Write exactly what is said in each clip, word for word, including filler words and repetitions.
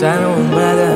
تنها اومدم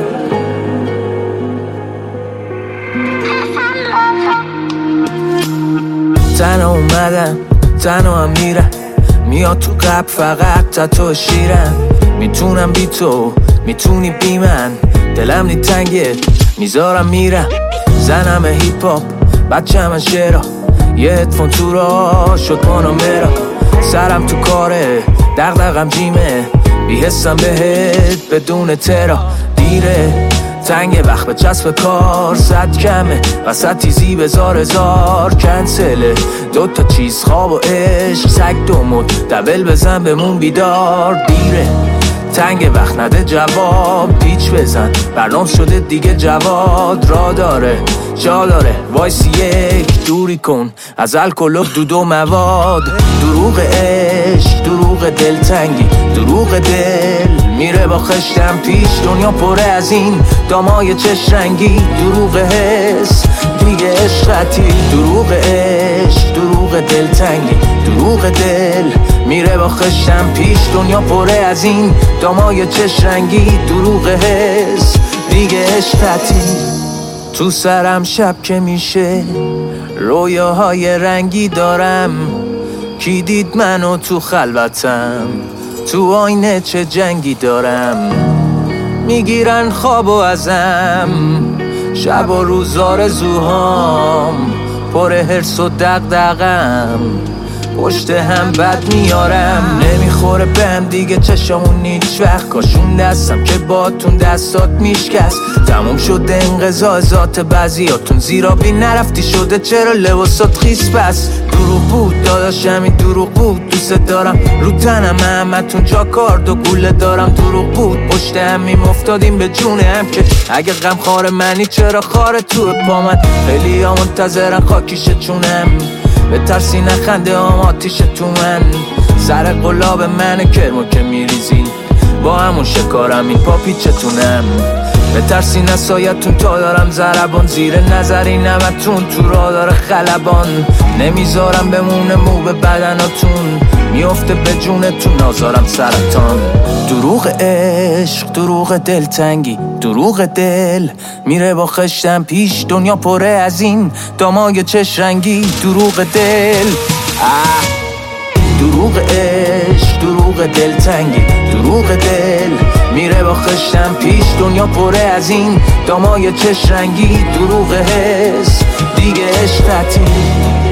تنها اومدم تنها هم میرم، میاد تو قلب فقط تا تو شیرم. میتونم بی تو، میتونی بی من، دلم نی تنگه میذارم میرم. زنم هیپ هاپ، بچه من شعرها، یه هدفون تو را شد پانامرا. سرم تو کاره، دغدغم جیمه، بیحسم بهت بدون ترا. دیره تنگ وقت به چسب کار، صد کمه وسط تیزی بزار هزار. کنسله دوتا چیز، خواب و عشق، سگ دومون دبل بزن بمون بیدار. دیره تنگ وقت نده جواب، پیچ بزن برنامه شده دیگه جواد. را داره جا داره وایسی یک دوری کن از الکل و دود و مواد. دروغ عشق، دروغ دلتنگی، دروغ دل میره با خشتم پیش. دنیا پره از این دامای چش رنگی، دروغ حس دیگه عشقتی. دروغ عشق، دروغ دلتنگی، دروغ دل میره با خشتم پیش. دنیا پره از این دامای چش رنگی، دروغ حس دیگه عشقتی. تو سرم شب که میشه رویاهای رنگی دارم. کی دید منو تو خلوتم، تو آینه چه جنگی دارم. میگیرن خوابو ازم، شب و روز آرزوهام، پر حرص و دغدغم، پشت هم بد میارم. نمیخوره بهم دیگه چشمون هیچ وقت، کاشون دستم که باتون دستات میشکست. تموم شده انقضا ذات بعضیاتون، زیرا بی نرفتی شده چرا لباسات خیس. پس دروغ بود داداش، همین دروغ بود، دوست دارم رو تنم همتون جا کارد و گوله دارم. دروغ بود پشت همیم افتادیم به جون هم، که اگه غم خار منی چرا خار تو پامن. خیلی ها منتظرن خاکیشه چونم، به ترسی نخنده هم آتیش تو من. سر قلاب من کرمو که میریزین، با همون شکارم این پا پیچتونم. به ترسی نسایتون تا دارم زربان، زیر نظری نمتون تو را داره خلبان. نمیذارم بمونه مو به بدناتون، میفته به جونتون نازارم سرطان. دروغ عشق، دروغ دلتنگی، دروغ دل میره با خشتم پیش. دنیا پره از این دامای چش رنگی، دروغ دل آه. دروغ عشق، دروغ دلتنگی، دروغ دل میره با خشتم پیش. دنیا پره از این دامای چش رنگی، دروغ حس دیگه عشقتی.